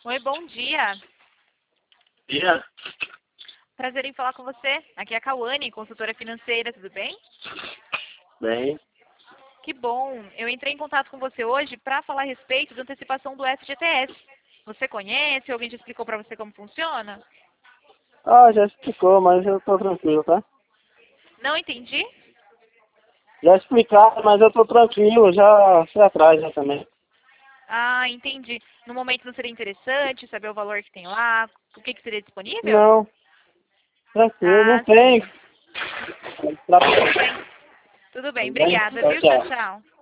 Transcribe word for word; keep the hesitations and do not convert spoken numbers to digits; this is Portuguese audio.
Oi, bom dia. Dia. Prazer em falar com você. Aqui é a Cauane, consultora financeira, tudo bem? Bem. Que bom. Eu entrei em contato com você hoje para falar a respeito da antecipação do F G T S. Você conhece? Alguém já explicou para você como funciona? Ah, já explicou, mas eu tô tranquilo, tá? Não entendi? Já explicaram, mas eu tô tranquilo, já fui atrás já também. Ah, entendi. No momento não seria interessante saber o valor que tem lá? O que, que seria disponível? Não, tranquilo, não Ah, tem. sim. Tá Tudo bem. Tudo bem. bem? Obrigada, Tchau, viu? Tchau, tchau. tchau.